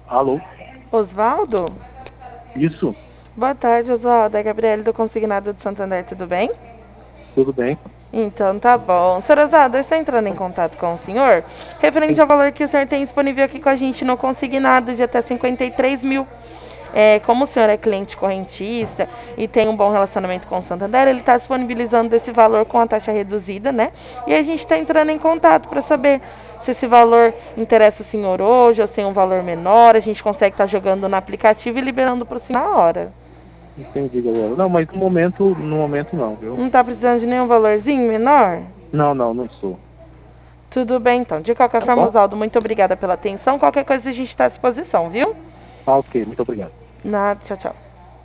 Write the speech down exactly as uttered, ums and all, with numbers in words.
Alô? Osvaldo? Isso, Boa tarde, Osvaldo. É a Gabriele do Consignado de Santander, tudo bem? tudo bem? Então tá bom. Senhor Osvaldo, eu estou entrando em contato com o senhor, referente Sim. ao valor que o senhor tem disponível aqui com a gente no Consignado de até cinquenta e três mil. É, como o senhor é cliente correntista e tem um bom relacionamento com o Santander, ele está disponibilizando esse valor com a taxa reduzida, né? E a gente está entrando em contato para saber se esse valor interessa o senhor hoje ou se é um valor menor. A gente consegue estar jogando no aplicativo e liberando para o senhor na hora. Entendi, Gabriela. Não, mas no momento, no momento não, viu? Não está precisando de nenhum valorzinho menor? Não, não, não sou. Tudo bem, então. De qualquer Tá forma, bom? Oswaldo, muito obrigada pela atenção. Qualquer coisa a gente está à disposição, viu? Ah, ok, muito obrigado. Nada, tchau, tchau.